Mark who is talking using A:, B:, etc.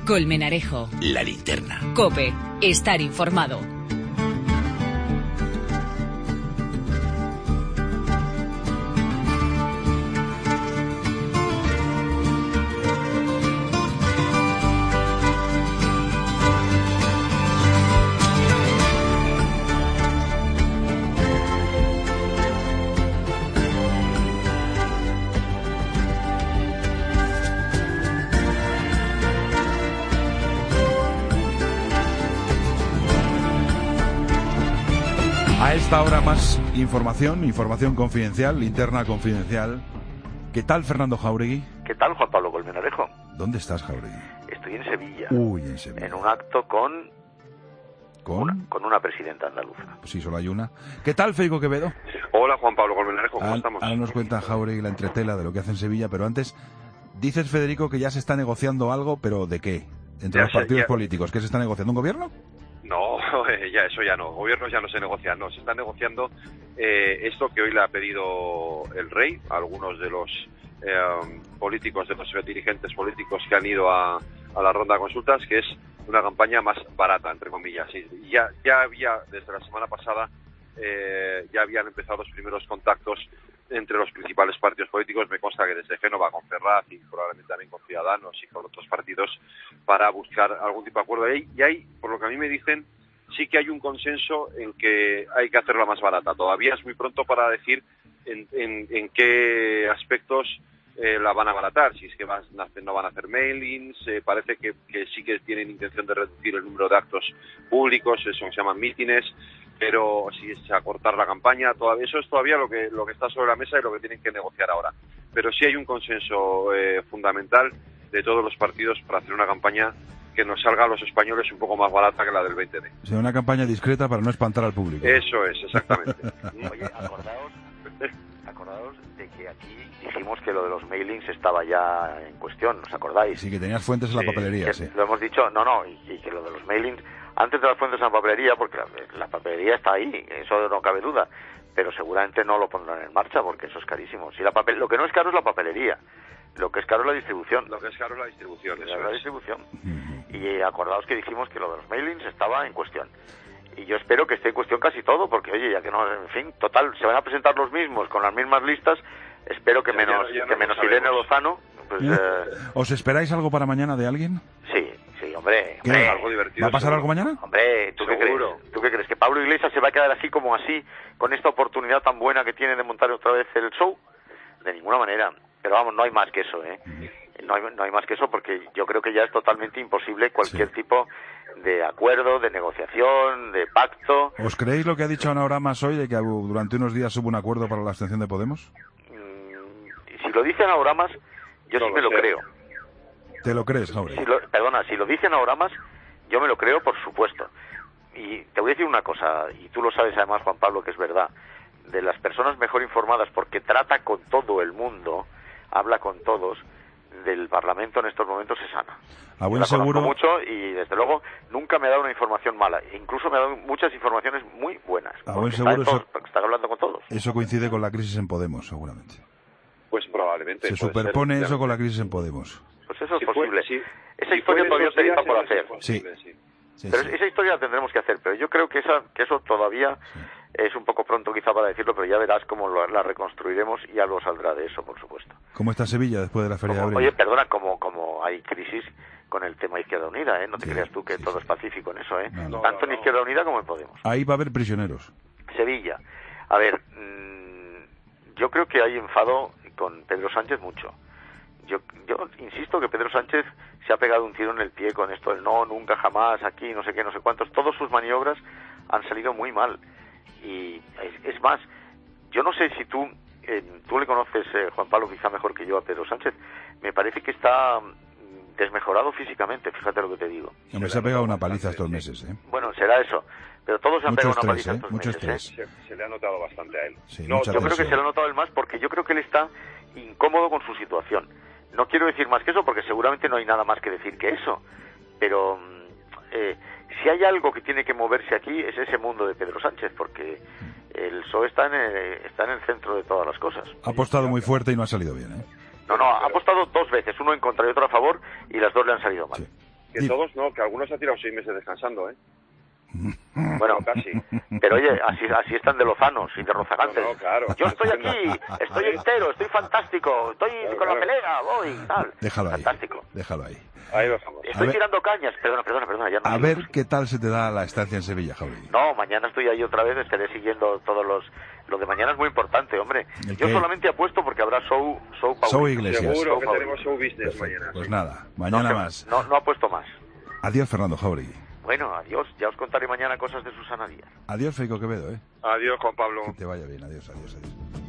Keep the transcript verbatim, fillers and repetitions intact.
A: Colmenarejo.
B: La Linterna.
A: COPE. Estar informado.
C: A esta hora más información, información confidencial, linterna confidencial. ¿Qué tal, Fernando Jáuregui?
D: ¿Qué tal, Juan Pablo Colmenarejo?
C: ¿Dónde estás, Jáuregui?
D: Estoy en Sevilla.
C: Uy, en Sevilla.
D: En un acto con...
C: ¿Con?
D: Una, con una presidenta andaluza.
C: Pues sí, solo hay una. ¿Qué tal, Feico Quevedo?
E: Hola, Juan Pablo Colmenarejo, ¿cómo
C: ahora,
E: estamos?
C: Ahora nos cuenta Jáuregui la entretela de lo que hace en Sevilla, pero antes, dices, Federico, que ya se está negociando algo, pero ¿de qué? Entre
E: Ya
C: los
E: sé,
C: partidos
E: ya...
C: políticos. ¿Qué se está negociando? ¿Un gobierno?
E: No, ya eso ya no. Gobiernos ya no se negocian, no. Se está negociando eh, esto que hoy le ha pedido el rey a algunos de los eh, políticos, de los dirigentes políticos que han ido a, a la ronda de consultas, que es una campaña más barata, entre comillas. Y ya, ya había, desde la semana pasada, eh, ya habían empezado los primeros contactos entre los principales partidos políticos. Me consta que desde Génova con Ferraz y probablemente también con Ciudadanos y con otros partidos, para buscar algún tipo de acuerdo. Y hay, por lo que a mí me dicen, sí que hay un consenso en que hay que hacerla más barata. Todavía es muy pronto para decir en, en, en qué aspectos eh, la van a abaratar. Si es que van, no van a hacer mailings, eh, parece que, que sí que tienen intención de reducir el número de actos públicos, eso que se llaman mítines, pero si es acortar la campaña, todavía, eso es todavía lo que lo que está sobre la mesa y lo que tienen que negociar ahora. Pero sí hay un consenso eh, fundamental de todos los partidos para hacer una campaña que nos salga a los españoles un poco más barata que la del veinte D.
C: O sea, una campaña discreta para no espantar al público.
E: Eso es, exactamente.
D: Oye, acordaos, acordaos de que aquí dijimos que lo de los mailings estaba ya en cuestión, ¿os acordáis?
C: Sí, que tenías fuentes en la
E: Sí,
C: papelería,
D: Que
C: sí.
D: Lo hemos dicho, no, no, y, y que lo de los mailings, antes de las fuentes en la papelería, porque la, la papelería está ahí, eso no cabe duda, pero seguramente no lo pondrán en marcha porque eso es carísimo. Si la papel, lo que no es caro es la papelería, lo que es caro es la distribución.
E: Lo que es caro es la distribución, eso
D: la
E: es.
D: distribución. Y acordaos que dijimos que lo de los mailings estaba en cuestión. Y yo espero que esté en cuestión casi todo, porque oye, ya que no, en fin, total, se van a presentar los mismos con las mismas listas, espero que
E: Ya,
D: menos,
E: ya, ya no
D: que menos
E: lo
D: Irene
E: sabemos.
D: Lozano, pues eh,
C: ¿Os esperáis algo para mañana de alguien?
D: sí, sí, hombre,
C: ¿Qué?
D: hombre,
E: Algo divertido.
C: ¿Va a pasar
E: seguro.
C: algo mañana?
D: hombre, ¿tú qué
E: Seguro.
D: crees? ¿Tú qué crees? ¿Que Pablo Iglesias se va a quedar así como así, con esta oportunidad tan buena que tiene de montar otra vez el show? De ninguna manera. Pero vamos, no hay más que eso, ¿eh? No hay, no hay más que eso porque yo creo que ya es totalmente imposible cualquier
C: Sí.
D: tipo de acuerdo, de negociación, de pacto.
C: ¿Os creéis lo que ha dicho Ana Oramas hoy de que durante unos días hubo un acuerdo para la abstención de Podemos?
D: Mm, si lo dicen a Oramas, yo
E: No
D: sí
E: lo
D: me lo
E: sé.
D: creo.
C: ¿Te lo crees, Jáuregui?
D: Si lo, perdona, si lo dicen a Oramas, yo me lo creo, por supuesto. Y te voy a decir una cosa, y tú lo sabes además, Juan Pablo, que es verdad. De las personas mejor informadas, porque trata con todo el mundo, habla con todos, del Parlamento en estos momentos es Ana.
C: A buen
D: Yo la conozco
C: seguro.
D: mucho y desde luego nunca me ha dado una información mala. Incluso me ha dado muchas informaciones muy buenas.
C: A
D: porque
C: buen
D: está,
C: seguro
D: en todos-
C: eso-
D: porque está hablando con todos.
C: Eso coincide con la crisis en Podemos, seguramente.
E: Pues probablemente.
C: Se
E: puede
C: superpone
E: ser,
C: eso
E: ya.
C: con la crisis en Podemos.
D: Pues eso
E: Si
D: es
E: fue-
D: posible.
E: si-
D: Esa
E: si
D: historia
E: fue
D: todavía
E: esos días,
D: está por
E: es
D: hacer.
E: posible, sí.
C: Sí,
D: Pero
C: sí.
D: esa historia la tendremos que hacer, pero yo creo que esa que eso todavía es un poco pronto quizá para decirlo, pero ya verás cómo lo- la reconstruiremos y algo saldrá de eso, por supuesto.
C: ¿Cómo está Sevilla después de la Feria
D: Como-
C: de
D: oye,
C: Abril?
D: perdona, como como hay crisis con el tema Izquierda Unida, ¿eh? No te
C: Sí,
D: creas tú que
C: sí,
D: todo
C: sí.
D: es pacífico en eso, ¿eh?
C: No, no.
D: Tanto
E: No, no,
D: en Izquierda Unida como en Podemos.
C: Ahí va a haber prisioneros.
D: Sevilla. A ver, mmm, yo creo que hay enfado con Pedro Sánchez mucho. Yo, yo insisto que Pedro Sánchez se ha pegado un tiro en el pie con esto del no, nunca, jamás, aquí, no sé qué, no sé cuántos. Todas sus maniobras han salido muy mal. Y es, es más, yo no sé si tú, eh, tú le conoces, eh, Juan Pablo, quizá mejor que yo a Pedro Sánchez. Me parece que está mm, desmejorado físicamente, fíjate lo que te digo.
C: Hombre, se ha pegado una paliza estos meses, ¿eh?
D: Bueno, será eso. Pero todos se han
C: Mucho
D: pegado una
C: estrés,
D: paliza
C: ¿eh?
D: estos
C: Mucho
D: meses, ¿eh?
C: estrés.
E: Se, se le ha notado bastante a él.
C: Sí,
E: No,
C: mucha
D: Yo creo que
C: tensión.
D: se le ha notado el más porque yo creo que él está incómodo con su situación. No quiero decir más que eso porque seguramente no hay nada más que decir que eso. Pero eh, si hay algo que tiene que moverse aquí es ese mundo de Pedro Sánchez, porque el P S O E está en el, está en el centro de todas las cosas.
C: Ha apostado muy fuerte y no ha salido bien, ¿eh?
D: No, no, ha apostado dos veces, uno en contra y otro a favor, y las dos le han salido mal.
C: Sí.
E: Que
C: Sí.
E: todos no, que algunos ha tirado seis meses descansando, ¿eh?
D: Bueno,
E: casi.
D: Pero oye, así, así están de lozanos y de rozagantes.
E: No, no, claro.
D: Yo estoy aquí, estoy entero, estoy fantástico, estoy
E: Claro,
D: con la
E: claro.
D: pelea, voy y tal.
C: Déjalo ahí.
D: Fantástico.
C: Déjalo ahí.
E: Ahí lo dejamos.
D: Estoy
C: ver.
D: tirando cañas. Perdona, perdona, perdona. Ya no
C: A
D: digo.
C: ver qué tal se te da la estancia en Sevilla, Jauregui.
D: No, mañana estoy ahí otra vez, estaré siguiendo todos los... Lo de mañana es muy importante, hombre.
C: ¿El
D: Yo
C: qué?
D: solamente apuesto porque habrá show... Show,
C: Show
D: Paulino.
C: Iglesias.
E: Seguro
D: Show
E: que
D: Paulino.
E: tenemos show business
C: Perfecto.
E: mañana.
C: Pues
E: sí.
C: nada,
D: No,
C: mañana
D: que-
C: más.
D: No, no apuesto más.
C: Adiós, Fernando Jauregui.
D: Bueno, adiós. Ya os contaré mañana cosas de Susana Díaz.
C: Adiós, Feico Quevedo, ¿eh?
E: Adiós, Juan Pablo.
C: Que te vaya bien. Adiós, adiós, adiós.